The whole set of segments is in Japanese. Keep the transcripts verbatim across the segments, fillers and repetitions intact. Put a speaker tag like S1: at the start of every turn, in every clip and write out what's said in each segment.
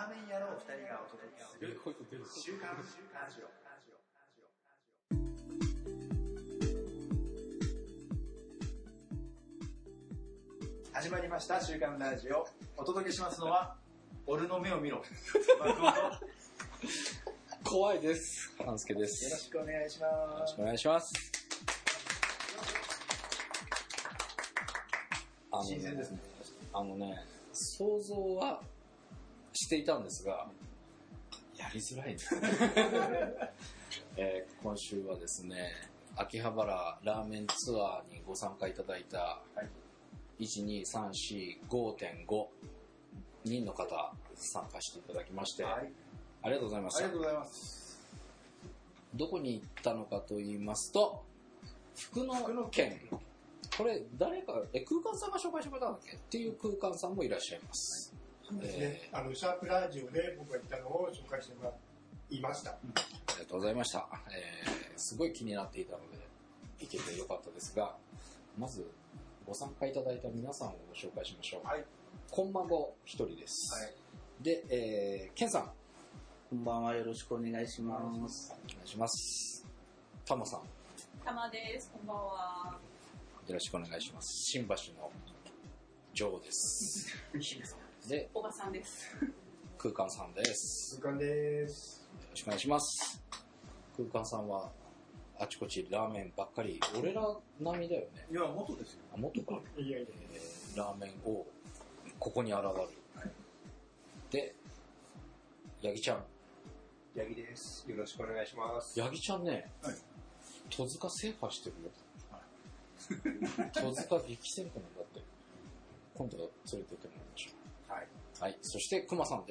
S1: ーメン屋のふたりがお届けする週刊ラジオ。始まりました週刊ラジオ。お届けしますのは俺の目を見ろ
S2: 怖いです。半助です。
S1: よろしくお願いします。
S2: よろしくお願いします。
S1: あの新鮮ですね。
S2: あのね、想像はしていたんですが、やりづらいです、ねえー、今週はですね、秋葉原ラーメンツアーにご参加いただいた、はい、いち、に、さん、よん、ごてんご 人の方参加していただきまして、はい、ありがとうございました。
S1: ありがとうございます。
S2: どこに行ったのかと言いますと、福野県。これ誰かえ空間さんが紹介してくれたんだっけっていう空間さんもいらっしゃいます。
S3: そうですね。えー、あのシャープラジオで僕が言ったのを紹介してもらいました。うん、あ
S2: りがとうございました。えー、すごい気になっていたので行けてよかったですが、まずご参加いただいた皆さんをご紹介しましょう。はい。こんまご一人です。はい。で、えー、ケンさん。
S4: こんばんは、よろしくお願いします。
S2: お願いします。たまさん。
S5: たまです。こんばんは。
S2: よろしくお願いします。新橋のジョーです。
S5: で、おばさんです。
S2: 空間さんです。
S3: 空間です。
S2: よろしくお願いします。空間さんはあちこちラーメンばっかり、俺ら並みだよね。
S1: いや、元ですよ。
S2: あ、元か。
S3: いやいや、
S2: えー、ラーメンをここに現る。はい、で、ヤギちゃん。
S6: ヤギです。よろしくお願いします。
S2: ヤギちゃんね、はい、戸塚制覇してるよ。戸塚激戦区なんだって。今度連れて行ってもらいましょう。はい。はい。そして熊さんです。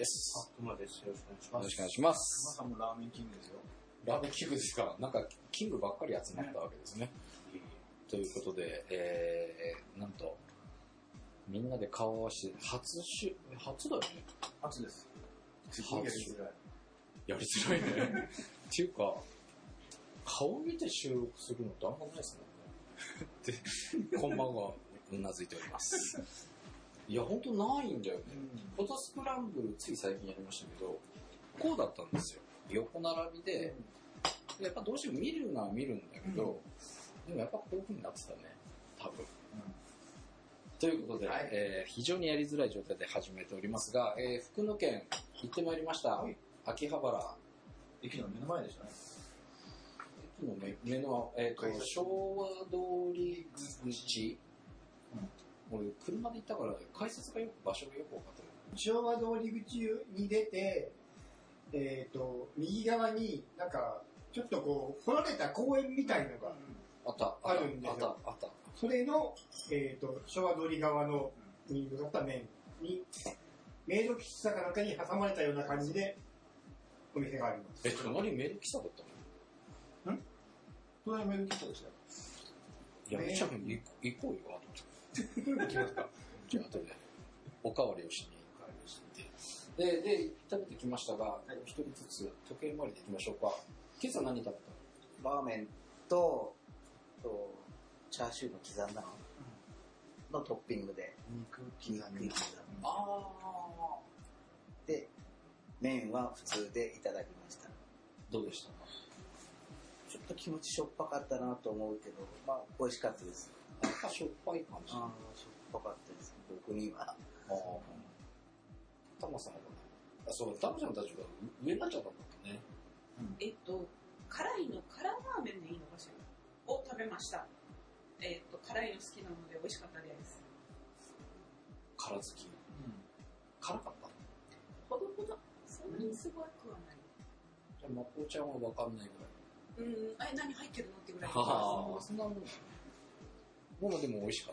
S6: あ、熊です。よろしくお願いします。
S2: よろしくお願いします。
S1: 熊さんもラーメンキングですよ。
S2: ラーメンキングですか。なんかキングばっかり集まったわけですね。ねということで、えー、なんとみんなで顔を合わせて初し初だよね。
S1: 初です。
S2: 初やりづらい。やりづらいね。っていうか顔見て収録するのってあんまないですね。で、こんばんは、うなずいております。いや、ほんとないんだよね。フォトスクランブル、つい最近やりましたけど、こうだったんですよ。横並びで、やっぱどうしても見るのは見るんだけど、でもやっぱこういう風になってたね、多分。うん、ということで、はい、えー、非常にやりづらい状態で始めておりますが、えー、福野県行ってまいりました。はい、秋葉原。
S1: 駅の目の前でしたね。
S2: の目の、えー、と昭和通り口、うん、俺車で行ったから改札がよく場所がよく分かってる。
S3: 昭和通り口に出て、えー、と右側になんかちょっとこう掘られた公園みたいのが
S2: あった
S3: あるんですよ。
S2: あったあった。
S3: それの、えー、と昭和通り側のに向かった面にメイド喫茶かなんかに挟まれたような感じでお店があります。
S2: えっと何メイド喫茶だったの？
S1: ん？隣メイド喫茶でしたよ。
S2: いや、めちゃめちゃ行こうよ、あと。行きますか。じゃあ、後で、おかわりをしにおかわりをしてで、で、食べてきましたが、一人ずつ時計回りでいきましょうか。今朝何食べ
S4: たの？ラーメンと、と、チャーシューの刻んだののトッピングで。
S1: 肉刻み。
S4: 肉刻み。
S2: あ
S4: ー。で、麺は普通でいただきました。
S2: どうでしたか？
S4: ちょっと気持ちしょっぱかったなと思うけど、まあ、美味しかったです。
S2: なんかしょっぱい感じ。
S4: ああ、しょっぱかったです。僕には。ああ。
S2: タマさんはね。あ、そう、タマちゃんたちが上になっちゃったんだっけね。
S5: うん、えっと、辛いの、辛ラーメンでいいのかしらを食べました。えっと、辛いの好きなので美味しかったです。
S2: 辛好き。うん。辛かった？
S5: ほどほど。そんなにすごくはない。
S2: じゃあ、まこちゃんはわかんないぐらい。
S5: うん、あれ何入ってるのってぐらい。
S2: ああ、そんなもん。ものでも美味しかった。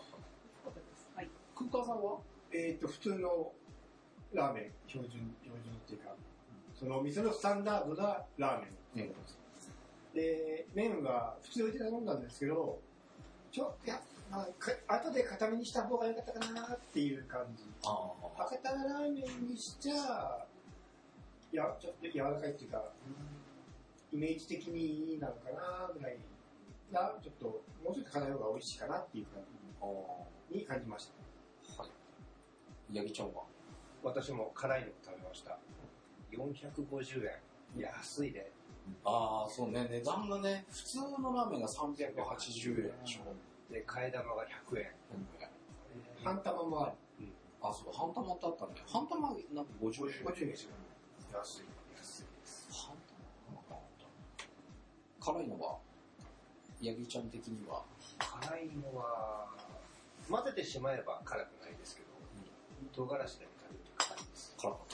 S5: はい。
S2: 空間さんは？
S3: えっと、普通のラーメン、標準、標準っていうか、うん、そのお店のスタンダードなラーメン、うん、で、麺は普通で頼んだんですけど、ちょ、いや、まあ、か後で固めにした方が良かったかなっていう感じ。ああ。博多ラーメンにしちゃ、いや、ちょっと柔らかいっていうか、イメージ的になのかなぐらいが、ちょっと、もうちょっと辛い方が美味しいかなっていう感じに感じました。
S2: はい。ヤギちゃんは？
S6: 私も辛いのを食べました。 よんひゃくごじゅうえん。安いね。
S2: ああ、そうね、値段がね、普通のラーメンがさんびゃくはちじゅうえんでしょ。
S6: で、替え玉がひゃくえん。
S3: 半玉もある。
S2: あ、そう、半玉ってあったね。半玉なんかごじゅうえん。
S3: ごじゅうえん。
S1: 安い。安い。
S2: 半玉辛いのは、ヤギちゃん的には。
S6: 辛いのは、混ぜてしまえば辛くないですけど、唐辛子で食べると辛いです。
S2: 辛かった。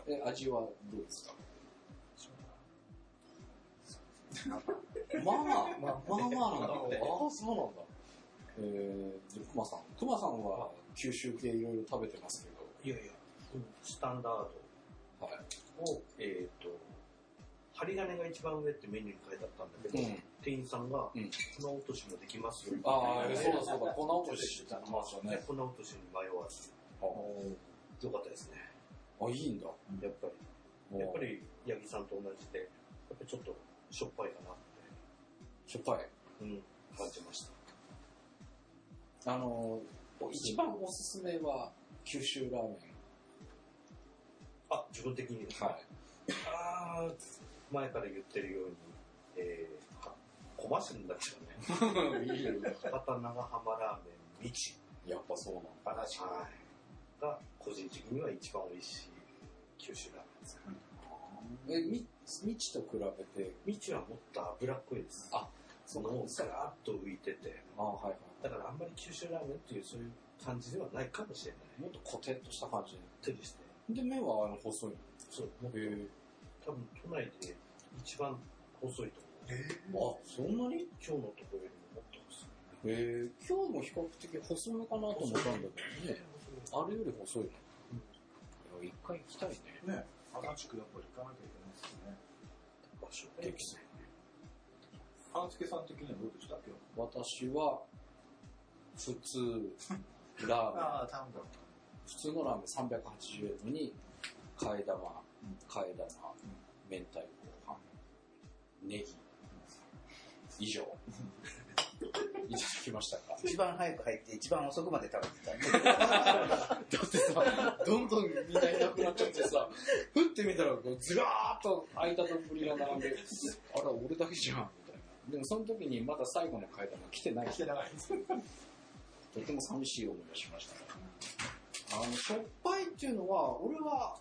S2: え、味はどうですか？まあまあ、まあまあなんだ。ああ、そうなんだ。えー、で、熊さん。熊さんは九州系いろいろ食べてますけど。
S7: いやいや、スタンダードを、えっと、針金が一番上ってメニューに書いてあったんだけど、うん、店員さんが、うん、粉落としもできますよ。
S2: ああ、そうだそうだ、粉落としって言ってましたね。
S7: 粉落としに迷わず。よかったですね。
S2: あ、いいんだ。
S7: やっぱり。やっぱり、八木さんと同じで、やっぱりちょっとしょっぱいかなって。
S2: しょっぱい
S7: うん、感じました。
S2: あの、一番おすすめは、九州ラーメン。
S7: あ、自分的にですか？はい。あー、前から言ってるように、えー、小走りになっちゃうね。いいよ。博多長浜ラーメン、みち。
S2: やっぱそうなんだ。
S7: 話が、個人的には一番美味しい九州ラーメンです。
S2: え、み、みちと比べて、
S7: みちはもっと脂っこいです。
S2: あ、
S7: その、さらっと浮いてて。
S2: あ、はいはい。
S7: だからあんまり九州ラーメンっていうそういう感じではないかもしれない。
S2: もっとコテッとした感じ
S7: で。手ですね。
S2: で、麺はあの細いの？
S7: そう、もっと、多分都内で一番細いと
S2: 思う。えー、あ、そんなに？
S7: 今日のところよりももっと細い。
S2: えー、今日も比較的細めかなと思ったんだけどね。あれより細いの。うん、一回行きたいね。
S1: ね。足立区やっぱり行かなきゃいけないですよね。
S2: 場所激戦。
S1: 半助さん的にはどうでしたっけ？
S2: 私は、普通、ラーメン。
S1: ああ、タウンだ。
S2: 普通のラーメンさんびゃくはちじゅうえんに、替え玉、替え玉、明太子、ネギ、以上。いただきましたか？
S4: 一番早く入って一番遅くまで食べてた。
S2: だってさ、どんどんみんないなくなっちゃってさ、ふってみたらこうずらーっと空いた丼が並んで、あら、俺だけじゃん、みたいな。でもその時にまだ最後の替え玉来てない。
S1: 来てない。
S2: とても寂しい思いがしました。あの、しょっぱいっていうのは、俺は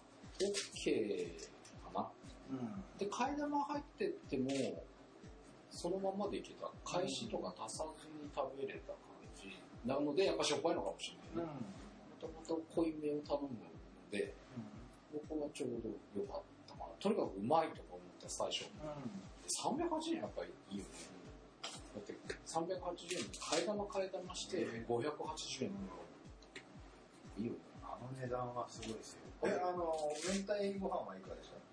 S2: OK かな。うん、で、替え玉入ってっても、そのままでいけた。返しとか足さずに食べれた感じ。なので、やっぱしょっぱいのかもしれないね。もともと濃いめを頼むので、うん、僕はちょうど良かったかな。とにかくうまいとか思った最初。うん、さんびゃくはちじゅうえんやっぱりいいよね。だってさんびゃくはちじゅうえんに替え玉替え玉してごひゃくはちじゅうえんのいいよね。
S1: あの値段はすごいですよ。え、あの、明太ご飯はいくらでした？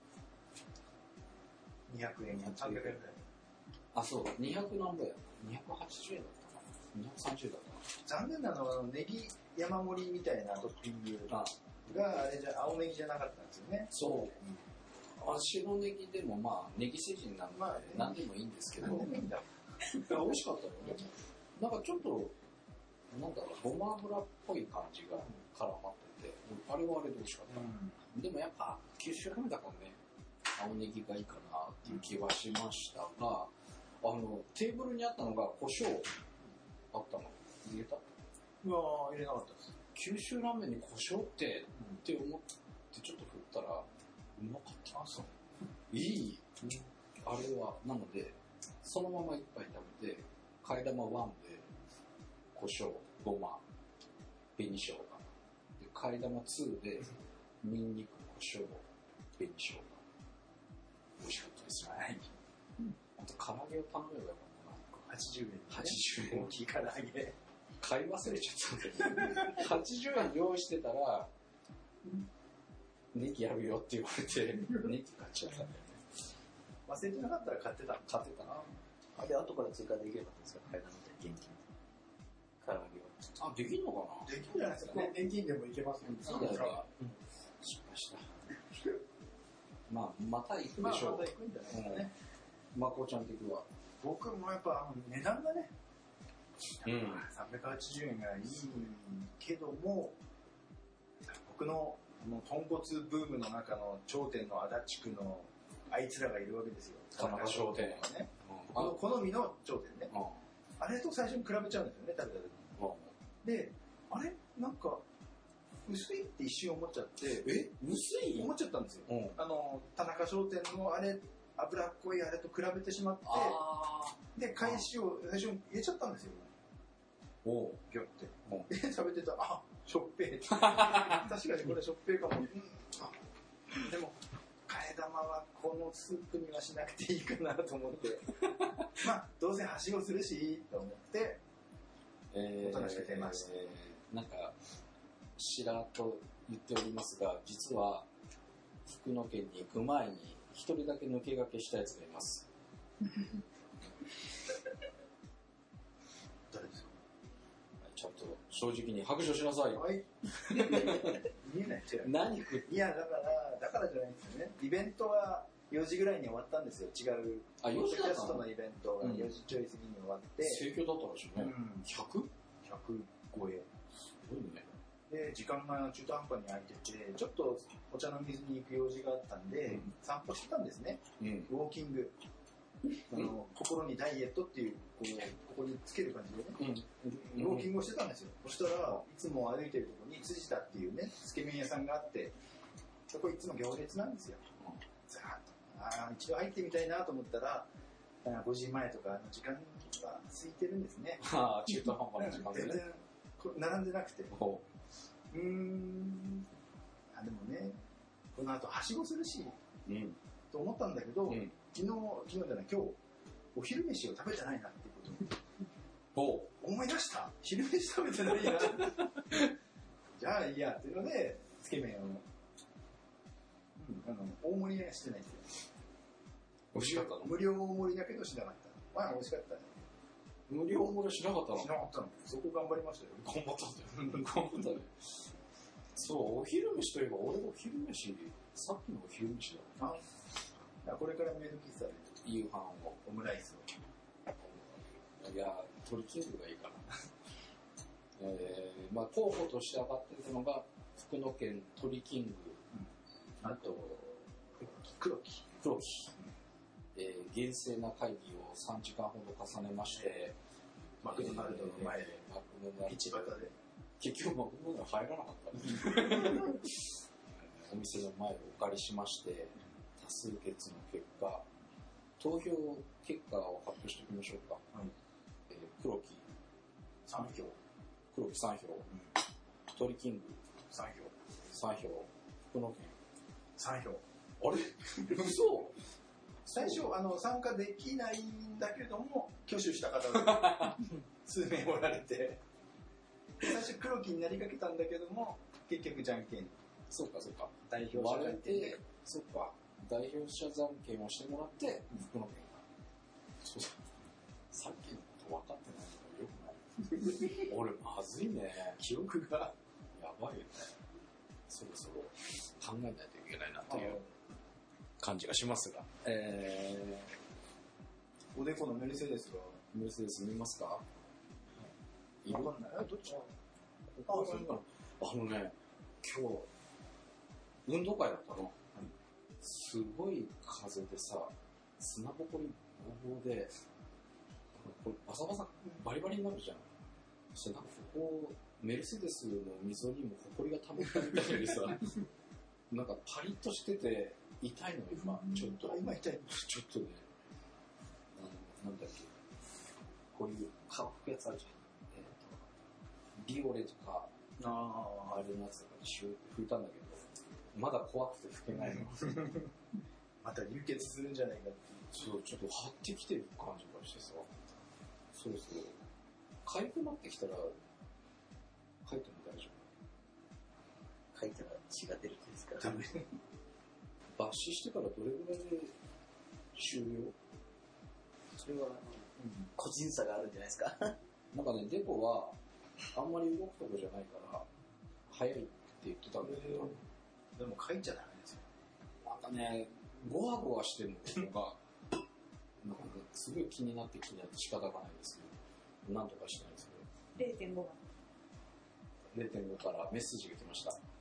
S1: にひゃくえん、さんびゃくえんぐらい。
S2: あ、そう、にひゃく何ぼや。にひゃくはちじゅうえんだったかな。にひゃくさんじゅうえんだったかな。
S1: 残念なのは、ネギ山盛りみたいなトッピングが、あれじゃ、青ネギじゃなかったんですよね。
S2: そう。あ、白ネギでもまあ、ネギセジンなんで、まあ、何でもいいんですけど。
S1: 何でもいいんだ。
S2: 美味しかったよね。なんかちょっと、なんだろう、ごま油っぽい感じが絡まってて、あれはあれで美味しかった。うん、でもやっぱ、九州ラーメンだからね、青ネギがいいかなっていう気はしましたが、あの、テーブルにあったのが胡椒あったの。入れた？
S1: うわー、入れなかったです。
S2: 九州ラーメンに胡椒って、うん、って思ってちょっと振ったら、うまかった。あ、そう。いい。あれは、なので、そのまま一杯食べて、替え玉ワンで、胡椒、ごま、紅生姜。で、替え玉ツーで、ニンニク、胡椒、紅生姜。美味しかったですよね。ほんと、唐揚げを頼めばよかったな。
S1: はちじゅうえん。
S2: はちじゅうえん。
S1: 大きい唐揚げ。
S2: 買い忘れちゃったんだけど、はちじゅうえん用意してたら、ネギやるよって言われて、ネギ買っちゃったんだよね。
S1: 忘れてなかったら買ってた。
S2: 買ってたな。
S4: あれ、後から追加できればいいんですか？替え玉で現金。唐揚げ
S2: は。あ、できんのかな？
S1: できるんじゃないですかね。
S3: 現金でもいけますよね。
S2: そうだよね。失敗した。まあ、また行くでしょう。
S1: まあ、また行くんじゃないですかね。
S2: まこちゃん的は。
S1: 僕もやっぱ値段がね、
S2: うん、
S1: さんびゃくはちじゅうえんがいいけども、僕のもう豚骨ブームの中の頂点の足立区のあいつらがいるわけですよ。
S2: 田中商店
S1: ね。
S2: うん
S1: この好みの頂点ね。
S2: うん
S1: あれと最初に比べちゃうんですよね、食べた時に。で、あれなんか、薄いって一瞬思っちゃって、
S2: え薄い
S1: 思っちゃったんですよ。
S2: うん
S1: あの、田中商店のあれ、脂っこいあれと比べてしまって、
S2: あ
S1: で、返しを最初に入れちゃったんですよ。
S2: ーおう
S1: ギョって
S2: うん。
S1: で、食べてたら、あ、しょっぺーって。確かにこれしょっぺーかも。うん、あでも、替え玉はこのスープにはしなくていいかなと思って。まあ、どうせはしごするし、と思って、
S2: えー
S1: おとなしく出ました
S2: えーなんか、しらと言っておりますが、実は、福野県に行く前に、一人だけ抜け駆けしたやつがいます。
S1: 誰ですか？
S2: ちょっと、正直に白状しなさい。
S1: はい。見えない違う。
S2: 何食って
S1: いや、だから、だからじゃないんですよね。イベントはよじぐらいに終わったんですよ。違う。
S2: あよじだったの
S1: ポッドキャストのイベントがよじちょい過ぎに終わって、
S2: 盛況だったらしいね。
S1: うん
S2: ひゃく?
S1: ひゃく超え。
S2: すごいね。
S1: で、時間が中途半端に空いてて、ちょっとお茶の水に行く用事があったんで、
S2: うん
S1: 散歩してたんですね。
S2: うん。
S1: ウォーキング。あの、心にダイエットっていう、こう、ここにつける感じでね。
S2: うん。
S1: ウォーキングをしてたんですよ。そしたら、いつも歩いてるところに辻田っていうね、つけ麺屋さんがあって、そこいつも行列なんですよ。ずらーっと。ああ、一度入ってみたいなと思ったら、あーごじまえとかの時間が空いてるんですね。
S2: ああ、中途半端な時間でね。
S1: 全然こう並んでなくて。
S2: ほ
S1: うーん。あ、でもね、この後はしごするし、
S2: う。うん。
S1: と思ったんだけど、
S2: うん
S1: 昨日、昨日じゃない、今日、お昼飯を食べてないなっていうことを
S2: ほ
S1: 思い出した。昼飯食べてないや。じゃあいいやっていうので、つけ麺を、うん、あの大盛りはしてないんですよ。
S2: う。美味しかったの
S1: 無料大盛りだけどしなかった。まあ美味しかったね。
S2: 無料盛りしなかったの
S1: しなかったの。そこ頑張りましたよ。
S2: 頑張ったんだよ。頑張ったね。そう、お昼飯といえば、俺お昼飯、さっきのお昼飯だ。
S1: あこれからメイド喫茶で
S2: 夕飯を。
S1: オムライスを。
S2: いや、トリキングがいいかな。えー、まあ候補として上がってるのが、福野県トリキング、
S1: あと、黒木。
S2: 黒木。えー、厳正な会議をさんじかんほど重ねまして、
S1: マクドナルドの前で、
S2: マクドナルド
S1: 道端で。
S2: 結局マクドナルド入らなかったね。お店の前をお借りしまして、多数決の結果、投票結果を発表しておきましょうか。
S1: はい
S2: えー、黒木
S1: さん票。
S2: 黒木さん票、トリキング
S1: さん票。
S2: さん票、福野県
S1: さん票。
S2: あれ嘘
S1: 最初、あの、参加できないんだけども、挙手した方が数名おられて、最初黒木になりかけたんだけども、結局じゃんけん。
S2: そうかそうか。
S1: 代表者
S2: 割れ
S1: がいて
S2: て、そうか。代表者じゃんけんをしてもらって、福野県が。そうだ。さっきのこと分かってないのがよくない。俺、まずいね。
S1: 記憶が。
S2: やばいよね。そろそろ考えないといけないなという感じがしますが。え
S1: おでこのメルセデスが、
S2: ー、メルセデス見ますか？いる？
S1: わかんない。あ、どっち？
S2: あ、そうか。あのね、今日、運動会だったの。すごい風でさ、砂ぼこりぼうぼうで、これバサバサバリバリになるじゃん。そしてなんかここ、メルセデスの溝にもホコリが溜まったみたいにさ、なんかパリッとしてて痛いの今、ちょっと。
S1: 今痛い。
S2: ちょっとね、あの、なんだっけ、こういう顔拭くやつあるじゃん。えっ、と、ビオレとか、
S1: あ
S2: あれのやつとかでシューって拭いたんだけど、まだ怖くて拭けないの。
S1: また流血するんじゃないかっていう。
S2: そう、ちょっと張ってきてる感じがしてさ、そろそろ、かゆくなってきたら、書いても大丈
S4: 書いたら血が出るんですから。
S1: ダメ。
S2: 夫。抜歯してからどれぐらいで終了？
S4: それは、個人差があるんじゃないですか。
S2: なんかね、デコは、あんまり動くとこじゃないから、早いって言ってたんだけど、
S1: でも書いちゃダメですよ。
S2: なんかね、ゴワゴワしてるのが、なんかね、すごい気になって気になって仕方がないんですけど、なんとかしたいんですけど、
S5: れいてんごばん。
S2: れいてんごからメッセージが来ました。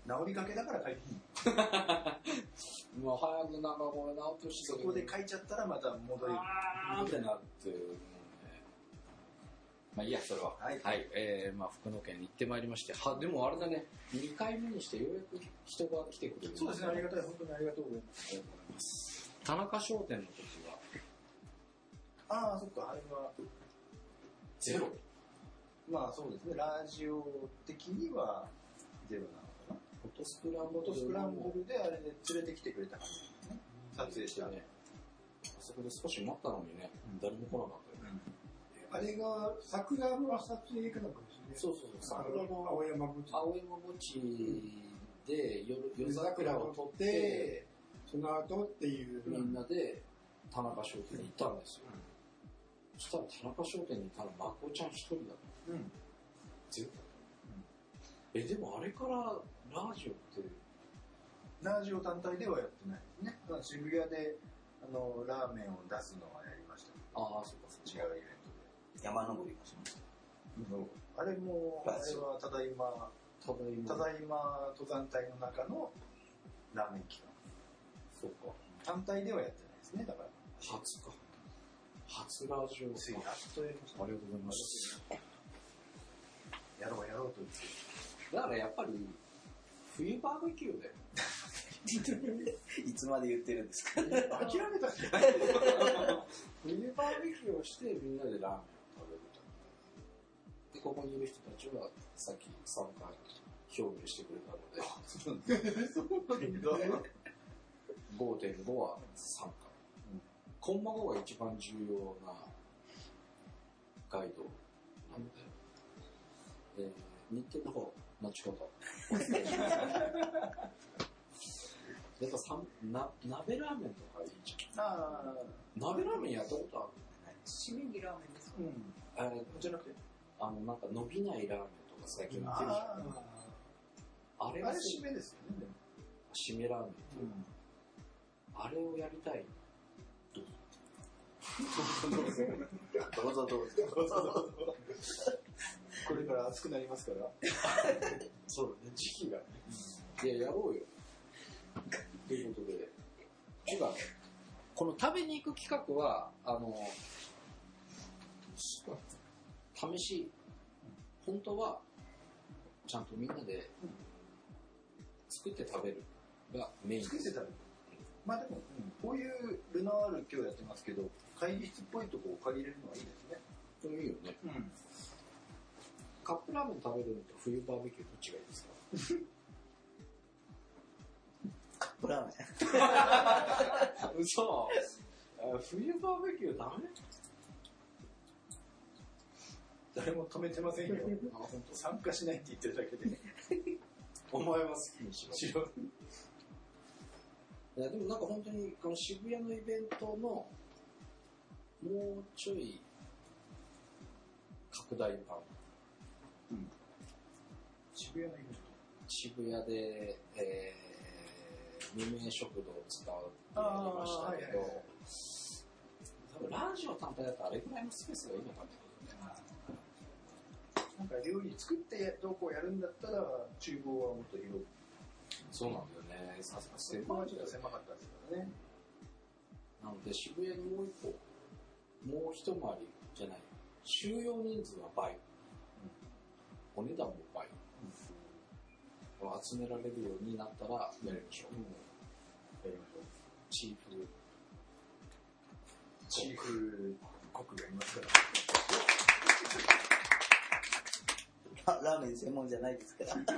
S1: 治りかけだから書いていい。
S2: まあ早くなんかこれ直として
S1: そこで書いちゃったらまた戻り。
S2: あーってなってるもんね。まあいいや、それは。
S1: はい。
S2: はい、えー、まあ福野県に行ってまいりまして、は、でもあれだね、にかいめにしてようやく人が来てくれる。
S1: そうですね、ありがたい、本当にありがとうございます。ありがとうございます。
S2: 田中商店の時は、
S1: ああ、そっか、あれは、
S2: ゼロ。
S1: まあそうですね、ラジオ的にはゼロなのかな。
S2: フォトスクランブル。
S1: フォトスクランブルであれで連れてきてくれた感じですね。撮影したね。
S2: あそこで少し待ったのにね、誰も来なかったよね。
S3: あれが桜の撮影かなんかですね。
S2: そうそうそう、
S3: 桜の青山墓地。
S2: 青山墓地で夜
S3: 夜桜を撮って、その後っていう。
S2: みんなで田中商店に行ったんですよ。そしたら田中商店にいたのまこちゃん一人だった。
S1: うん。
S2: ゼロだった。え、でもあれからラジオって、
S1: ラジオ単体ではやってないですね。まあ渋谷であのラーメンを出すのはやりましたけど。
S2: ああ、そうかそうか。
S1: 違うイベントで。
S4: 山登りもしました。
S1: あれも、あれはただいま、
S2: ただいま。
S1: ただいま登山隊の中のラーメン機関。
S2: そうか。
S1: 単体ではやってないですね、だから。
S2: 初か。初ラジオ。
S1: ついやっとやりました。
S2: ありがとうございます。
S1: やろうやろうと言って。
S2: だからやっぱり、冬バーベキューだよ。
S4: いつまで言ってるんですか。
S1: 諦めたじゃない
S2: 冬バーベキューをしてみんなでラーメンを食べると。で、ここにいる人たちはさっき参加表明してくれたので、
S1: そうなんだ。
S2: ごてんご は参加。コンマごが一番重要なガイドなので、えー、日程の方、後ほど。やっぱさな鍋ラーメンとかいいじゃん。
S1: ああ。
S2: 鍋ラーメンやったことある？
S5: しめぎラーメンですか？
S1: うん。
S2: あれ
S1: じゃなくて
S2: あの、なんか伸びないラーメンとか最近売ってるじゃん。あれは
S1: あれ締めですよね、でも。
S2: 締めラーメン。あれをやりたい。どうぞ。
S4: どうぞどうぞ。
S1: これから暑くなりますから。
S2: そうだね、時期がね。いや、やろうよ。ということで、違う。この食べに行く企画は、あの、試し、本当は、ちゃんとみんなで作って食べるがメイン。
S1: 作って食べる。まあでも、うん、こういうルナワール今日やってますけど、会議室っぽいとこを借りれるのはいいですね。
S2: でもいいよね。
S1: うん。
S2: カップラーメン食べるのと冬バーベキューどっちがいいですか？
S4: カップラーメン。
S2: 嘘。冬バーベキューダメ？
S1: 誰も止めてませんよ。
S2: あ、本当。
S1: 参加しないって言ってるだけで。
S2: お前は好きにしろ。
S1: しろ。
S2: いやでもなんか本当にこの渋谷のイベントのもうちょい拡大版。
S1: うん。渋谷のイベント。
S2: 渋谷で、えー、無名食堂を使うってやりましたけど、多分ラジオ単体だとあれぐらいのスペースがいいのかってことね。
S1: なんか料理作ってどうこうやるんだったら厨房はもっと広い。
S2: そうなんだよね。さすが
S1: そこはちょっと狭かったですからね。
S2: なので渋谷にもう一個、もう一回りじゃない。収容人数は倍。うん、お値段も倍。うん、集められるようになったらやりましょう。うん、
S1: やりましょう。
S2: チーフ。
S1: チーフコックがいますから。
S4: ラーメン専門じゃないですから。
S2: ちょっと、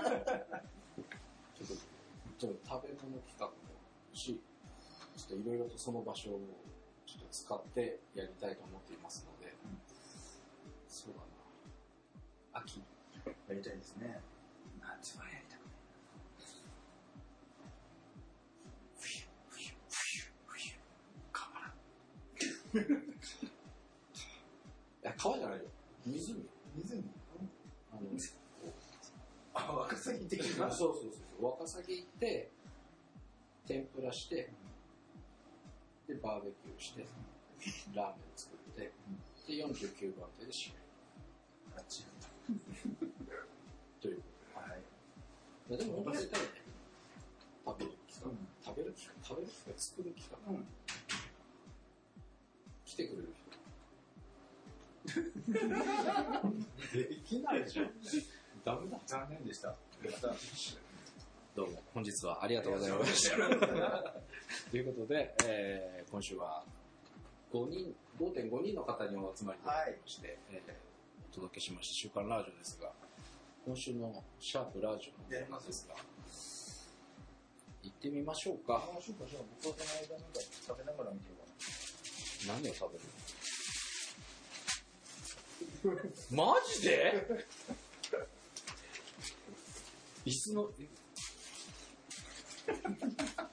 S2: ちょっと食べ物企画もし、ちょっといろいろとその場所をちょっと使ってやりたいと思っていますので、うん、そうだな。秋。
S1: やりたいですね。夏はやりたくない。冬、冬、冬、冬、川。
S2: いや、川じゃないよ。湖。
S1: 湖。
S2: あの、
S1: あ、ワカサギ的な。
S2: そうそうそう。ワカサギ行って、天ぷらして、で、バーベキューして、ラーメン作って、で、よんじゅうきゅうばん手で締める。
S1: あっち
S2: という。はい。いやでも本当にやりたいね。 食べる機会作る機会、
S1: うん、
S2: 来てくれる人できないじゃん。ダメだ。
S1: 残念でした。また
S2: どうも本日はありがとうございましたということで、えー、今週はごにん ごてんご 人の方にお集まりいただきまして、はい、えー、お届けしました週刊ラジオですが、今週のシャープラジオのテーマですが、行ってみましょうか。
S1: 行きましょうか。じゃあ僕はその間なんか食べながら見てようか
S2: な。何を食べるのマジで椅子のはい、バカ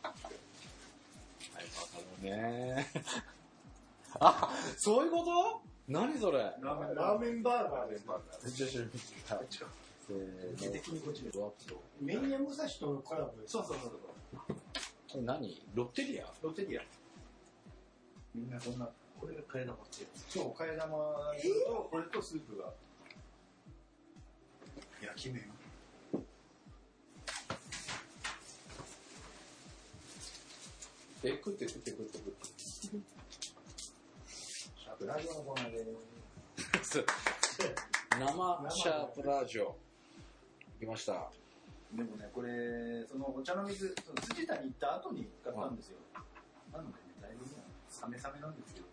S2: だねあ、そういうこと？何それ？
S3: ラーメン、ラーメンバーガーです。
S2: じゃあ、じゃあ、はい。えー、
S3: 的にこっちで。メインヤ武蔵とのコラボです。
S1: そうそうそう
S2: そう。何？ロッテリア？
S1: ロッテリア。みんなそんな、
S6: これが替え玉っていう。
S1: そう、替え玉と、これとスープが。焼き麺。
S2: え、食って食って食って食って。
S1: シャープラジオのコーナーでーす。
S2: 生シャープラジオ。来ました。
S1: でもね、これ、そのお茶の水、その辻田に行った後に買ったんですよ。なのでね、だいぶもう、サメサメなんですよ。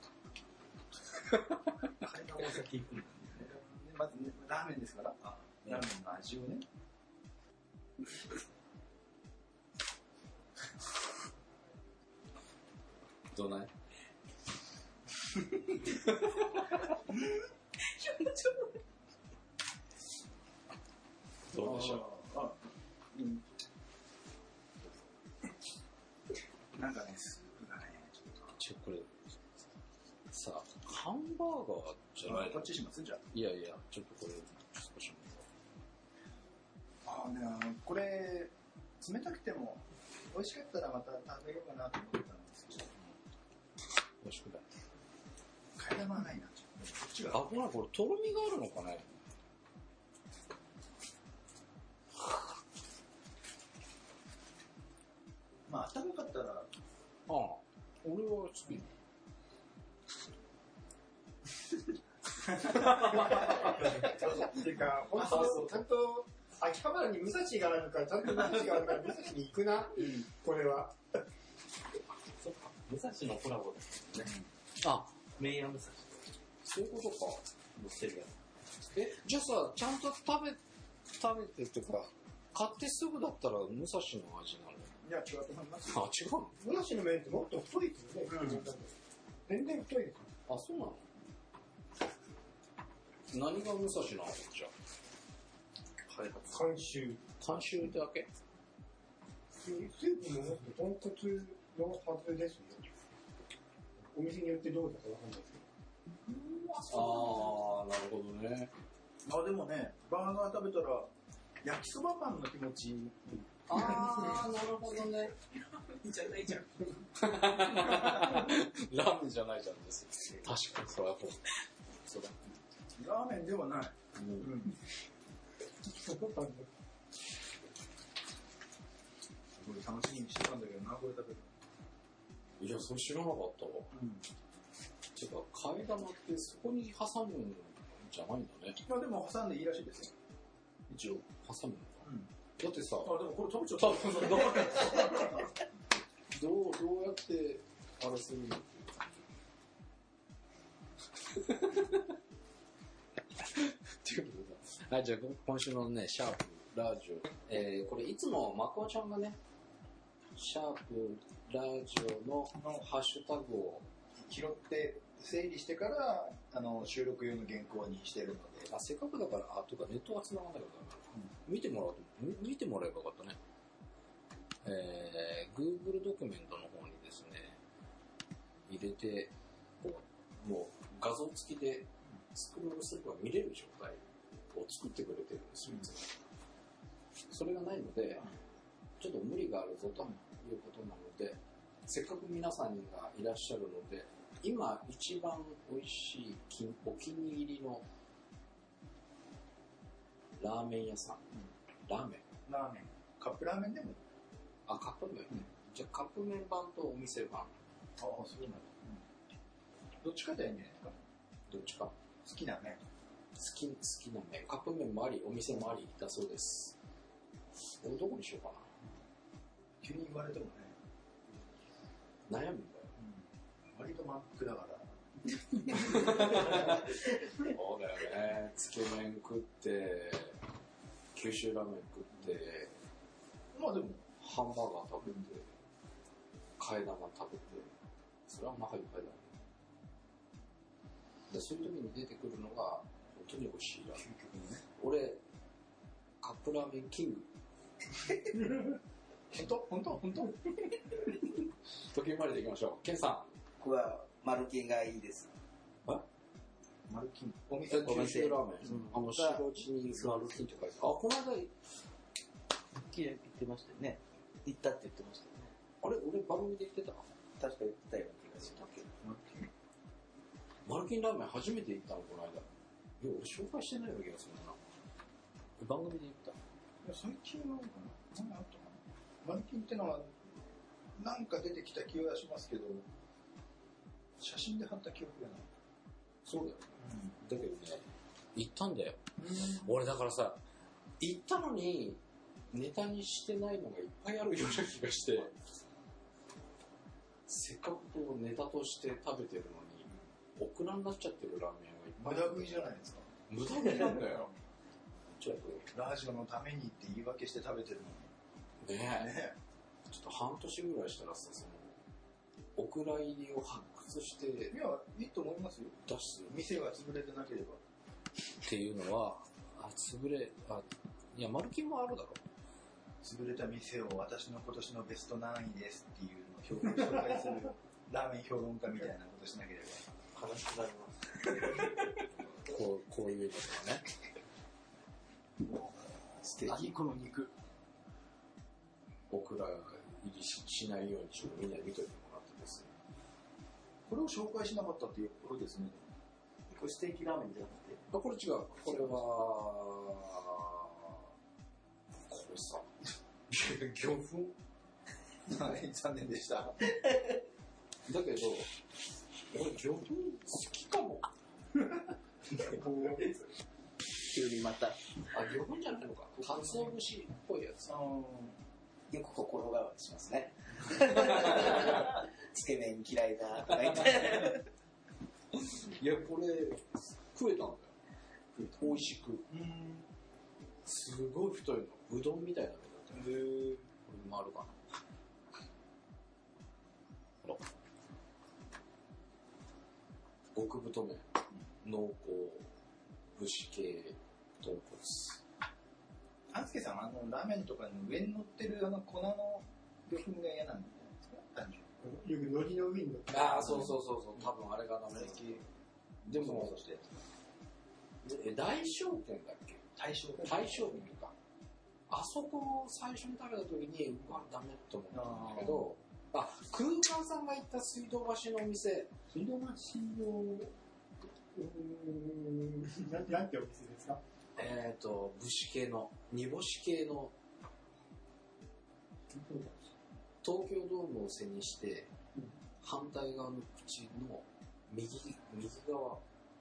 S6: 替え玉お酒いくんだね。
S1: まずね、ラーメンですから、あラーメンの味をね。
S2: どうない？どうでしょう？
S1: あ、うん。なんかね、スープがね、ちょっと。
S2: ちょ、これ、さあ、ハンバーガーじゃないの？
S1: こっちしますじゃあ。
S2: いやいや、ちょっとこれ、少し。
S1: ああね、あの、これ、冷たくても、美味しかったらまた食べようかなと思ってたんですけど。
S2: 美味しくない。
S1: 替え玉はないな。こっちが。
S2: あ、ほら、これ、とろみがあるのかね。
S1: まあ、温かかったら。あ
S2: ああ、俺は好き。
S3: っていうか、本当、ちゃんと、秋葉原に武蔵があるから、ちゃんと武蔵があるから、武蔵に行くな、うん、これは。
S6: そっか、武蔵のコラボですね。
S2: あ、
S6: メイヤ武蔵。
S2: そういうことか。
S6: ロッテリア。
S2: え、じゃあさ、ちゃんと食べ、食べてっていうか、買ってすぐだったら武蔵の味なの？
S1: いや、違うと思います。
S2: あ、違うの？
S3: 武蔵の麺ってもっと太いですよね。うん、全然太いですよ。
S2: あ、そうなの？何が武蔵なのじゃあ。
S3: 監修。
S2: 監修だけ？
S3: スープももっと豚骨のはずですよ。お店によってどうだかわかんないですけど。
S2: あー、なるほどね。
S1: あ、でもね、バーガー食べたら、焼きそばパンの気持ち。
S2: あー、なるほどね。
S5: じゃないじゃん。
S2: ラーメンじゃないじゃんです。確かにそうやっぱそうだ。
S1: ラーメンではない。うん。うん、すごい楽しみにしてたんだけどな、これ食べる。
S2: いや、それ知らなかったわ。うん。てか、替え玉ってそこに挟むんじゃないんだね。
S1: いや、でも挟んでいいらしいですよ。一応。
S2: 挟むのか。うん。だってさ、
S1: あ、でもこれ食べちゃった。
S2: どう、どうやって、あれするのっていうことだ。はい、じゃあ今週のね、シャープラジオ。えー、これいつもまこちゃんがね、シャープラジオのハッシュタグを
S1: 拾って整理してから、あの、収録用の原稿にしてるので。
S2: あ、せっかくだから、あ、とかネットが繋がんないから、うん、見てもらうと、見てもらえばよかったね。えー、Google ドキュメントの方にですね、入れて、こう、もう画像付きでスクロールすれば見れる状態を作ってくれてるんですよ、うん、それがないので、ちょっと無理があるぞということなので、せっかく皆さんがいらっしゃるので、今一番美味しいお気に入りのラーメン屋さん、うん、ラーメン
S1: ラーメンカップラーメンでも
S2: あ、カップ麺、うん、じゃあカップ麺版とお店版。
S1: ああ、そうなんだ。どっちかでいいんじゃないですか。
S2: どっちか。好
S1: 好きな麺。
S2: き、好きな麺。カップ麺もあり、お店もありだそうです。俺どこにしようか
S1: 急に言われてもね、
S2: な。悩むんだよ。
S1: 割とマックだから。
S2: そうだよね。つけ麺食って、九州ラーメン食って、
S1: まあでも、
S2: ハンバーガー食べて、替え玉食べて、それはお腹いっぱいだね。でそういう時に出てくるのが、本当に美味しいラーメン。
S1: 究極のね。
S2: 俺、カップラーメンキング。
S1: 本当本当本当
S2: 時計回りでいきましょう。ケンさ
S4: 僕はマルキンがいいです。
S1: マルキン。お
S2: ん。
S1: 店
S2: 九州ラーメン。
S4: うん
S2: あの、白地にマルキンって書いてある。あ、この間、
S4: 言ってましたよね。行ったって言ってましたよね。
S2: あれ俺番組で言ってた
S4: 確か言ってたような気がするけど。
S2: マルキンラーメン初めて行ったの、この間。いや、俺紹介してないような気がするな。番組で言った。
S1: 最近なのかな何あったかなマルキンってのは、なんか出てきた気がしますけど、写真で貼った記憶がない。
S2: そうだよね。だけどね、行ったんだよ。俺だからさ、行ったのに、ネタにしてないのがいっぱいあるような気がして、せっかくこうネタとして食べてるのに、オクラになっちゃってるラーメンがいっぱいある。
S1: 無駄食いじゃないですか。
S2: 無駄食いなんだよ。ちょっと、
S1: ラジオのためにって言い訳して食べてるのに。
S2: ねえ、
S1: ね
S2: ちょっと半年ぐらいしたらさ、その、オクラ入りを発掘して
S1: いや、いいと思いますよ。
S2: 出す
S1: 店が潰れてなければ。
S2: っていうのは、あ、潰れ、あ、いや、マルキンもあるだろ。
S1: 潰れた店を私の今年のベスト何位ですっていうのを紹介するラーメン評論家みたいなことしなければ。
S7: 悲しくなります。
S2: こう、こういうのとかね。
S1: 素敵この肉。
S2: オクラ入りししないようにちょっとみんなに見といてもらってですね。
S1: これを紹介しなかったっていうことですね。
S4: これステーキラーメンじゃなくて。
S2: あ、これ違う。これは、これさ、魚粉
S1: はい、残念でした。
S2: だけど、俺魚粉好きかも。
S4: 急にまた。
S2: あ、魚粉じゃないのか。かつお節っぽいやつ。
S4: よく心変わりしますね。つけ麺嫌いだとか言って。
S2: いや、これ、食えたんだよ。美味しく。すごい太いの。うどんみたいなのだったよ。へぇ。これもあるかな。ほら。極太麺。濃厚。節系。豚骨。
S1: あんすけさん、あの、ラーメンとかの上に乗ってるあの粉の魚粉が嫌なんじゃないですか単純に。
S3: よく海苔の上に乗って
S2: ああ、そうそうそうそう。多分あれがダメだ。でも、
S1: そして
S2: え、大商店だっけ
S1: 大正
S2: 大正店か。あそこを最初に食べた時に、うわ、ダメと思ったんだけど、あ、空間さんが行った水道橋のお店。
S3: 水道橋の、うーん、なんなんてお店ですか？
S2: えっ、ー、と、節系の、煮干し系の、東京ドームを背にして、反対側の口の右、右側、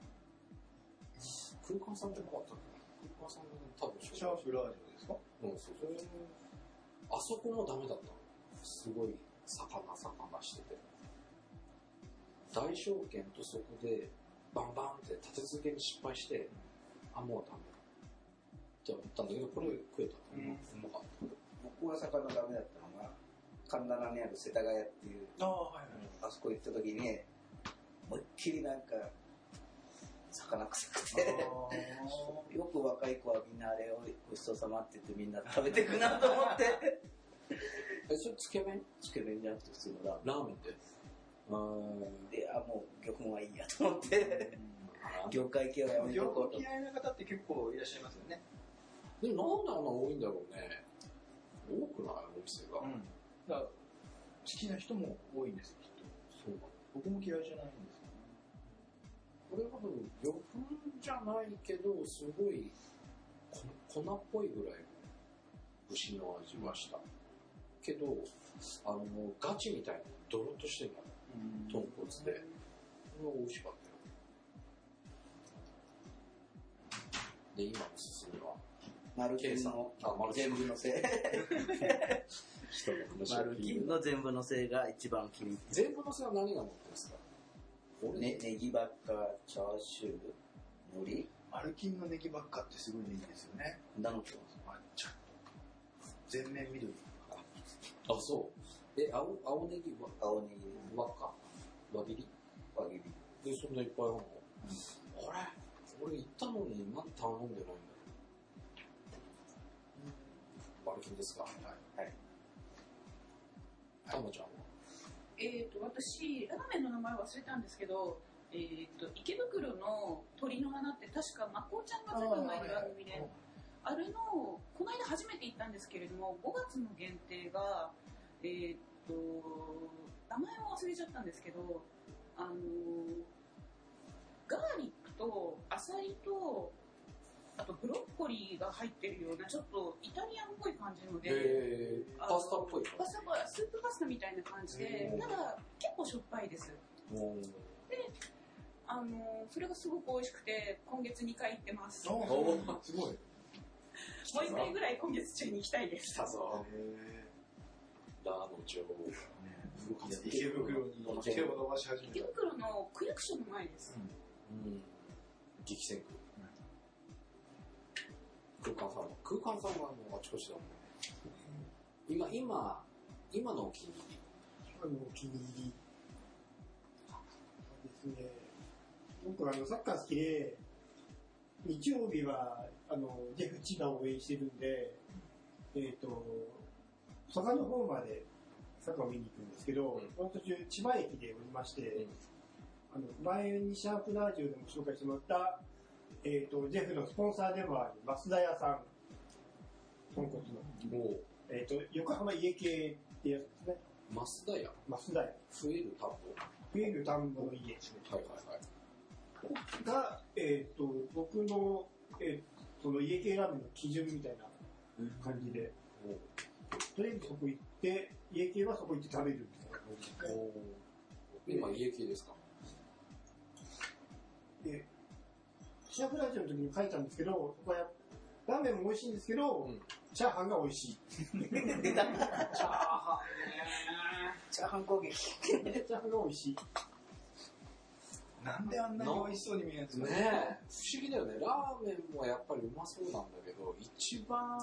S2: 空間さんじゃなかったっけ空間さんが多分
S1: シャープラージョですか
S2: うん、そうそう。あそこもダメだったの。すごい魚魚してて。大証券とそこでバンバンって立て続けに失敗して、あ、もうダメって思ったんだけど、これ食えた。うん、うまかった。
S4: 僕が魚ダメだったのが、神田にある世田谷っていう、
S1: ああ、はいはい。
S4: あそこ行った時に、思いっきりなんか、魚臭くて、よく若い子はみんなあれをごちそうさまって言ってみんな食べてくなと思って。
S2: え、それつけ麺
S4: つけ麺じゃなくて普通のラーメン。
S2: ラーメンって
S4: で、あ、もう魚粉はいいやと思って、業界系はやめておこうと。
S1: 嫌いな方って結構いらっしゃいますよね。
S2: でもなんであんな多いんだろうね。多くないお店が。
S1: うん。だから好きな人も多いんですよ、きっと。
S2: そうか。
S1: 僕も嫌いじゃないんですよ。
S2: これはでも魚粉じゃないけど、すごい粉っぽいぐらいの節の味はした。 けど、あの、ガチみたいな、ドロッとしてるの。豚骨で。美味しかったよ。で、今おすすめは、
S4: マルキンの全部のせい。マルキンの全部のせいが一番気に入ってる。
S2: 全部のせいは何が乗ってるんですか？
S4: ね、ネギばっか、チャーシュー、海苔。
S1: マルキンのネギばっかってすごいいいですよね。
S4: 何のってます？
S1: 抹茶。全面緑。
S2: あ、そう。え、青、青ネギは
S4: 青ネギ
S2: 輪っか輪切り
S4: 輪切
S2: り。で、そんないっぱいあるの、うん、あれ俺行ったのに何頼んでないんだろう。マルキンですか？はい。はい。たまちゃんは？
S5: えっと、私、ラーメンの名前忘れたんですけど、えっと、池袋の鳥の花って確かまこちゃんが全部前に番組で、あれの、この間初めて行ったんですけれども、ごがつの限定が、えっと、名前を忘れちゃったんですけど、あの、ガーリックとアサリと、あとブロッコリーが入ってるようなちょっとイタリアンっぽい感じので、
S2: えー、パスタっぽい
S5: パスタっぽいスープパスタみたいな感じで、ただ結構しょっぱいです。で、あのそれがすごく美味しくて今月にかい行ってます。
S2: おお、すごい。もう
S5: いっかいぐらい今月中に行きたいです。
S2: さぞ。ラーの女王。
S1: 池袋に手を伸ばし始めた。
S5: 池袋の区役所の前です。
S2: うん。うん、激戦区。空間さんは空間さんはもうあちこちだもんね。今今今のお気に入り。
S3: 今のお気に入りですね。僕はあのサッカー好きで日曜日はあのジェフ千葉を応援してるんで、えっ、ー、と佐賀の方までサッカーを見に行くんですけど、うん、その途中千葉駅で降りまして、うん、あの前にシャープラジオでも紹介してもらったえーと、ジェフのスポンサーでもある増田屋さん、豚骨の、えーと、横浜家系ってやつですね。
S2: 増田屋
S3: 増田屋。
S2: 増える田んぼ
S3: 増える田んぼの家ですね。
S2: はいはいはい。
S3: が、えーと、僕の、えー、その家系ラーメンの基準みたいな感じで、うん、とりあえずそこ行って、家系はそこ行って食べるみたいな感じですね。
S2: 今家系ですか？
S3: でシャープラジオの時に書いたんですけど、そこはラーメンも美味しいんですけど、うん、チャーハンが美味しい。
S4: 出た。チャーハンね。チャーハン攻撃。
S3: チャーハンが美味しい。
S1: なんであんなに美味しそうに見えるんですか
S2: ねえ、不思議だよね。ラーメンもやっぱりうまそうなんだけど、一番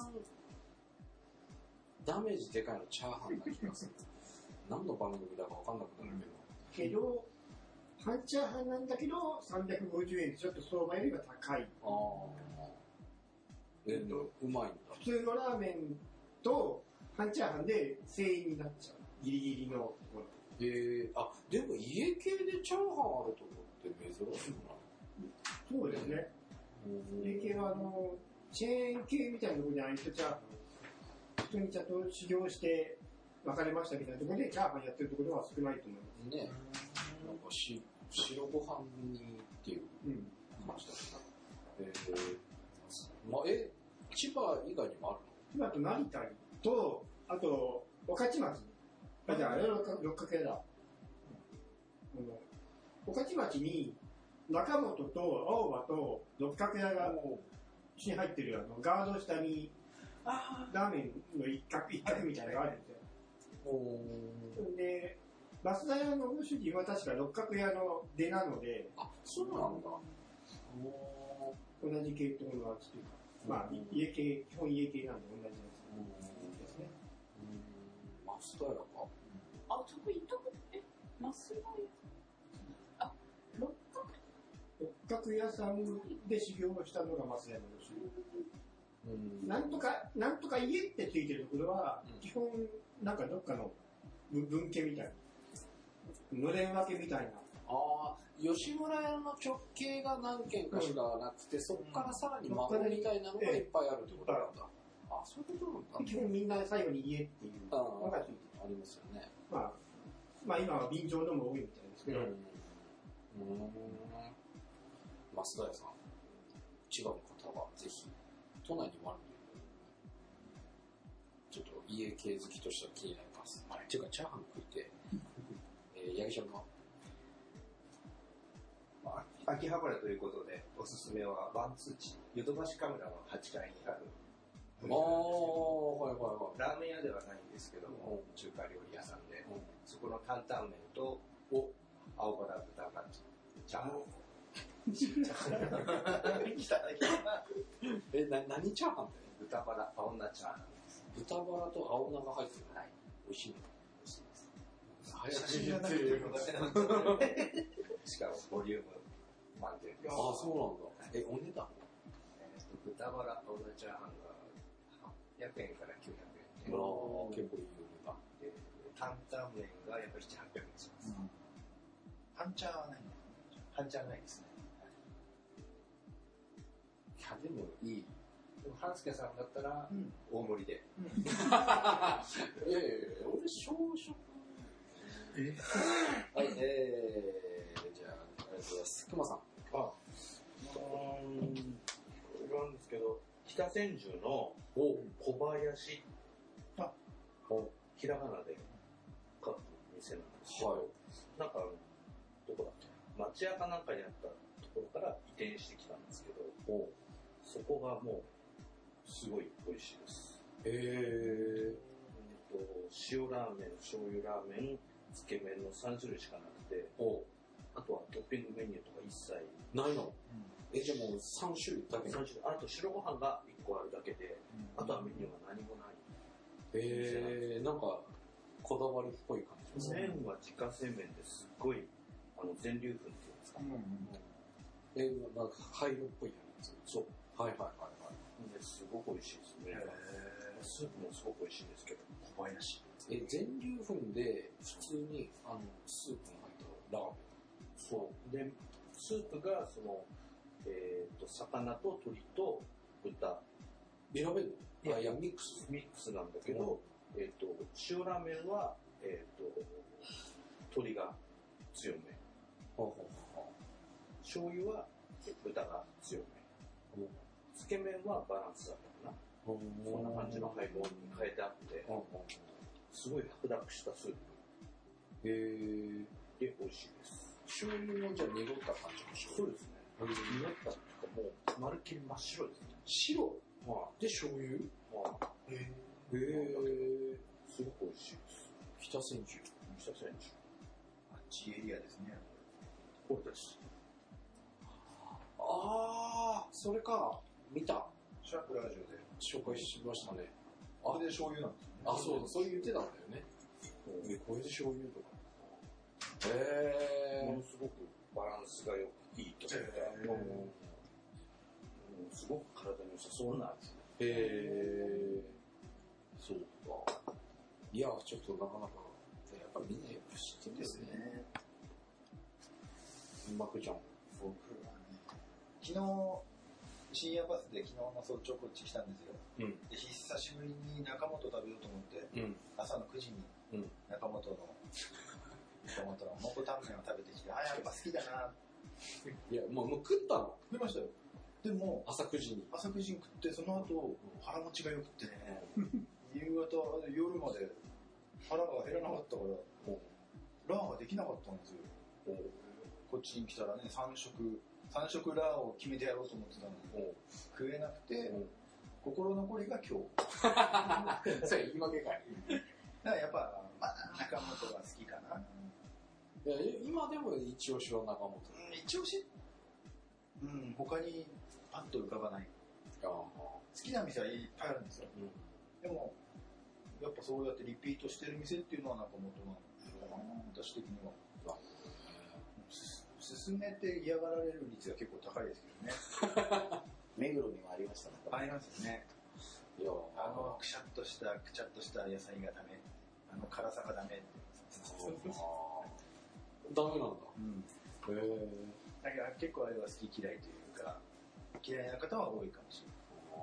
S2: ダメージでかいのチャーハンな気がする。何の番組だか分かんなくなる
S3: けど。けど、半チャーハンなんだけどさんびゃくごじゅうえんでちょっと相場よりは高い。ああ。
S2: えっと、うまいんだ。
S3: 普通のラーメンと半チャーハンでせんえんになっちゃう。ギリギリのところ。
S2: へえ、あ、でも家系でチャーハンあるとこって珍しいな。
S3: そうですね。家系はあの、チェーン系みたいなところにあるとチャーハン、普通にちゃんと修行して分かれましたみたいなところでチャーハンやってるところは少ないと思います。
S2: ね。なんかし白ご飯にっていう話だった、うん、えー、まあ、え千葉以外にもあるの？
S3: 千葉と成田とあと御徒町あじゃああれは六角屋だ、うん、御徒町に中本と青葉と六角屋が一緒に入ってるあのガード下にラーメンの一角一角みたいなのがあるんですよ。で増田屋のご主人は確か六角屋の出なので、
S2: あ、そうなんだ。
S3: 同じ系統の味というか、まあ家系、基本家系なんで同じやつですね。
S2: 増田屋か。
S5: あ、そこ行ったことえ、増田屋。あ、六角。
S3: 六角屋さんで修行をしたのが増田屋のご主人。なんとかなんとか家ってついてるところは、うん、基本なんかどっかの文家みたいな。のれん分けみたいな。
S2: ああ、吉村屋の直系が何軒かしかなくて、うん、そこからさらに孫みたいなのがいっぱいあるってことなんだ。ええ、あ、そういうことなんだ。
S3: 基本みんな最後に家っていうのがついてる。
S2: ありますよね。
S3: まあ、まあ今は便乗のも多いみたいですけど。うん。うん。
S2: 増田屋さん、千葉の方はぜひ、都内にもあるんで、ちょっと家系好きとしては気になります。っていうか、チャーハン食いて、えー、八木ちゃんは
S6: まあ、秋葉原ということで、おすすめはワンツーチ、ヨドバシカメラのはちかいにある。
S2: ああ、はいはいはい。
S6: ラーメン屋ではないんですけども、中華料理屋さんで、そこの担々麺と、お青バラ豚がチャーハン。来た
S2: え、な、何チャーハンって
S6: 豚バラ、青菜チャーハンです。
S2: 豚バラと青菜が入ってる。はい。美味しいの。
S6: 美味しいです。
S2: 早く言ってる。
S6: しかもボリューム満点です。
S2: ああ、そうなんだ。え、お値段
S6: えー、と豚バラ青菜チャーハンがはっぴゃくえんからきゅうひゃくえんで、
S2: ああ、結構いいお値段。
S6: で担々麺がやっぱりななひゃくえんします。うん、
S1: 半チャーはないの？
S6: 半チャーないですね。
S2: いや、でもいい。
S6: でも半助さんだったら、うん、大盛りで。うん、い
S2: やいやいや、俺小食。えはい、えー、じゃあ、ありがとうございます。熊さん。
S7: あ、うーん、いろいろなんですけど、北千住の小林、あ、ひらがなで書く店なんですけど、はい、なんか、どこだっけ、町屋かなんかにあったところから移転してきたんですけど、そこがもう、すごい美味しいです。
S2: へー。
S7: 塩ラーメン、醤油ラーメン、つけ麺のさん種類しかなくて、あとはトッピングメニューとか一切
S2: ないの、うん、え、じゃあもうさん種類だけ？
S7: さん種類。あと白ご飯がいっこあるだけで、うん、あとはメニューが何もない。
S2: へー、なんかこだわりっぽい感じですね。
S7: 麺は自家製麺ですっごいあの全粒粉っていうんですか、うんうん、
S2: え、なんか灰色っぽいやつ。
S7: そう。
S2: はいはいはいはい。
S7: ですごく美味しいですね。スープもすごく美味しいんですけど、小林。
S2: え、全粒粉で普通にあのスープが入ったラーメン。
S7: そうで、スープがその、えー、と魚と鶏と豚
S2: 選べるの？
S7: いやいやミックスミックスなんだけど、うん、えー、と塩ラーメンは、えー、と鶏が強め、ほうほうほう、醤油は豚が強め、うん、つけ麺はバランスだったかな、うん、そんな感じの配合に変えてあって、うん、すごい白濁したスープ、へー、で美味しいです。
S2: 醤油のじゃあ濁った感じの醤油？
S7: そうですね。濁ったっていうかもうまるっきり真っ白ですね。
S2: 白？まあ、で醤油？まあ、へえ。へえ。
S7: すごく美味しいです。
S2: 北千住。
S7: 北千住。
S1: あっちエリアですね。
S7: これです。
S2: ああ、それか。見た。
S1: シャープラジオで
S2: 紹介しましたね。
S1: あれで醤油なんですよね。
S2: あ、そう、そう言ってたんだよね。で、これで醤油とか。へー、
S7: ものすごくバランスがよくいいというか、もうすごく体に良さそうな味。
S2: へー、そうか。いや、ちょっとなかなか、やっぱみんなよく知ってるんですね。うまくちゃん。
S1: 僕はね、昨日、深夜バスで昨日の早朝こっち来たんですよ。うん、で久しぶりに中本食べようと思って、うん、朝のくじに中本の、中本の蒙古タンメンを食べてきて、あ、やっぱ好きだな。
S2: いや、もう、もう食ったの？
S1: 食いましたよ。でも、
S2: 朝くじに。
S1: 朝くじに食って、その後、腹持ちが良くてね、夕方、夜まで腹が減らなかったから、ラーができなかったんですよ。こっちに来たらね、さん食、さん食ラーを決めてやろうと思ってたのに、食えなくて、心残りが今日。
S2: それ言い訳かい。
S1: だからやっぱ、まだ中本が好きかな。
S2: いや今でも一押しは中本。
S1: 一押し、うん、他にパッと浮かばない。好きな店はいっぱいあるんですよ。うん、でも、やっぱそうやってリピートしてる店っていうのは中本なのかな、私的には。進めて嫌がられる率が結構高いですけどね。
S4: 目黒にもありましたね。
S1: ありますよね。
S2: いや
S1: あのくしゃっとしたくちゃっとした野菜がダメ、あの辛さがダメって。
S2: ダメなんだ。
S1: うん。へえ。だから結構あれは好き嫌いというか嫌いな方は多いかもしれない。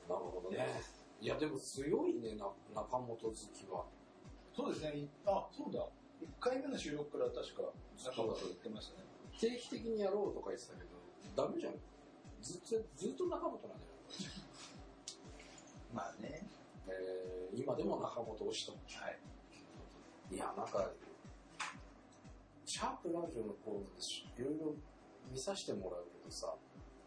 S2: なるほどね。いやでも強いね、な中本好きは。
S1: そうですね。あ、そうだ。いっかいめの収録から確か中本言ってましたね。
S2: 定期的にやろうとか言ってたけど、ダメじゃん。ずっとずっと中本なんだよ。
S1: まあね。
S2: えー、今でも中本推しと。はい。いや、なんか、シャープラジオの頃でいろいろ見させてもらうけどさ、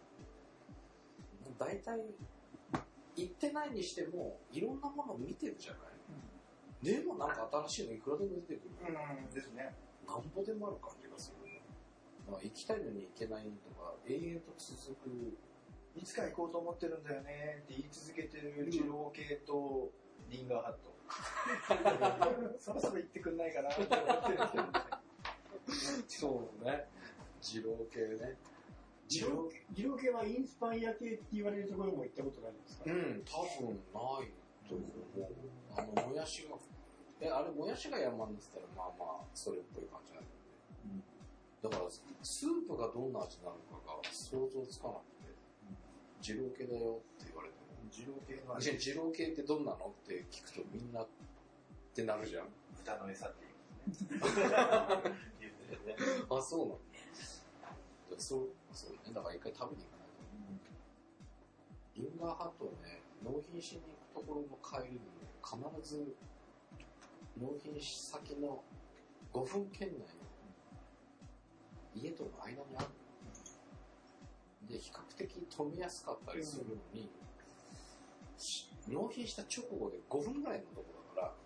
S2: 大体、行ってないにしても、いろんなものを見てるじゃない、うん、でもなんか新しいのいくらでも出てくる。
S1: うん、ですね。
S2: なんぼでもある感じがする。まあ、行きたいのに行けないとか、永遠と続く。
S1: いつか行こうと思ってるんだよねって言い続けてる二郎系とリンガーハット。そろそろ行ってくんないかなって思ってるんですけどね。
S2: そうね。二郎系ね。
S3: 二郎系、二郎系はインスパイア系って言われるところも行ったことないんですか？
S2: うん、多分ないと思う。あの、もやしが、え、あれ、もやしが山になってたら、まあまあ、それっぽい感じなんだよね。うん、だから、スープがどんな味なのかが想像つかなくて、二郎系だよって言われても、
S1: 二郎系の
S2: 味。二郎系ってどんなのって聞くとみんなってなるじゃん。
S1: 豚の餌って言いますね。
S2: あ、そうなの。そう、そうね。だから一回食べに行かないと。リンガーハットをね、納品しに行くところの帰りに、ね、必ず納品先のごふん圏内の家との間にある。で、比較的止めやすかったりするのに、うん、納品した直後でごふんぐらいのところだから、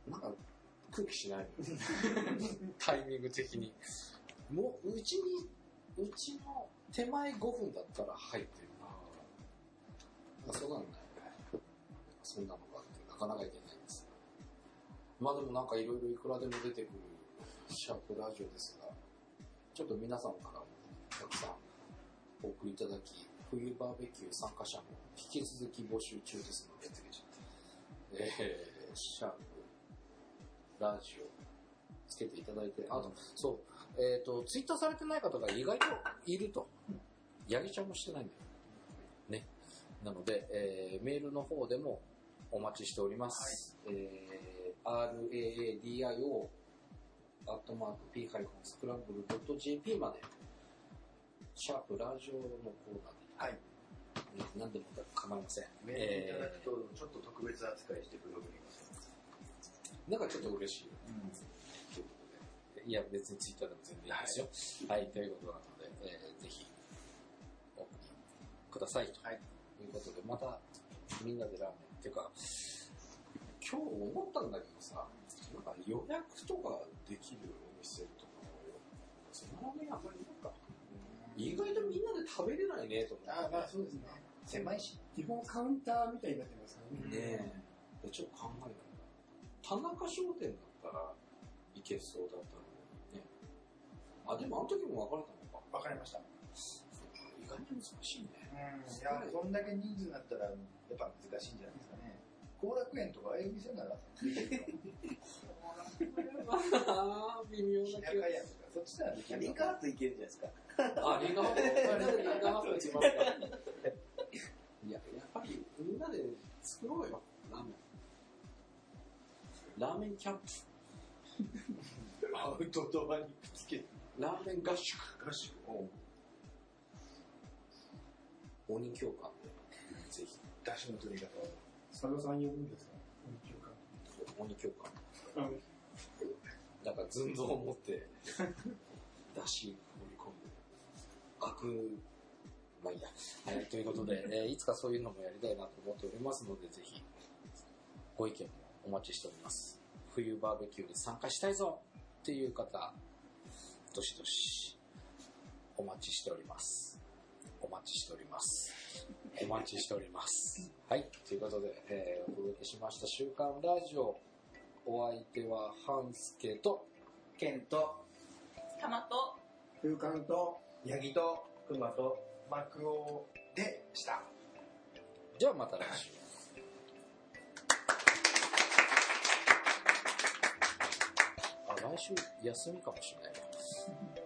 S2: なんか空気しないのタイミング的に。もう、うちに、うちの手前ごふんだったら入ってるな。そうなんだよね。そんなのがあって、なかなかいけないんです。まあでもなんかいろいろいくらでも出てくるシャープラジオですが、ちょっと皆さんからもたくさんお送りいただき、冬バーベキュー参加者も引き続き募集中ですので、えー、シャープラジオつけていただいて、あと、そう、えっと、ツイッターされてない方が意外といると。ヤギちゃんもしてないんだよ。ね。なので、えー、メールの方でもお待ちしております。はい、えー、アールエーエーディーアイオー アットマーク ピー スクランブル ドット ジェーピー まで、シャープラジオのコーナーで、はい、何でも構いません。
S1: メールいただくと、ちょっと特別扱いしてブログに載せます。
S2: なんかちょっと嬉しい。うんということで、いや、別にツイッターでも全然いいですよ。はい、はい、ということなので、えー、ぜひ、お送りくださいと。はい。ということで、また、みんなでラーメンっていうか、今日思ったんだけどさ、なんか予約とかできるお店とかそのラーメンあんまりなんか、意外とみんなで食べれないねと思って。
S3: ああ、まあそうですね。
S1: 狭いし。
S3: 基本カウンターみたいになってますからね。
S2: ねえ。ちょっと考えた田中商店だったらいけそうだったのにね。あ、でもあの時も別れたのか。
S1: 別れました。
S2: 意外と難しいね。
S1: うん。いや、こんだけ人数になったらやっぱ難しいんじゃないですかね。後楽園とかああいう店なら
S2: あー微妙な気が
S1: そっちなら
S4: リンガーハットいけるじゃないですか。
S2: あ、リンガーハットリンガーハット一番いや、やっぱりみんなで作ろうよ、ラーメン。ラーメンキャンプ。
S1: アウトドアにくっつける。
S2: ラーメン合宿。
S1: 合宿。
S2: 鬼教官で、ぜひ。
S1: 出汁の取り方を。
S3: 佐野さん呼ぶんですか？
S2: 鬼教官。なんか寸胴を持って、出汁盛り込んで、開く、まあいいや。はい、ということで、えー、いつかそういうのもやりたいなと思っておりますので、ぜひ、ご意見もお待ちしております。冬バーベキューに参加したいぞっていう方、どしどし、お待ちしております。お待ちしております。お待ちしております。はい。ということで、えー、お届けしました週刊ラジオ。お相手は、半助と、
S4: ケンと、
S5: たまと、
S3: 空間と、
S1: ヤギと、クマと、マクオでした。
S2: じゃあまた来週。あ、来週休みかもしれないな。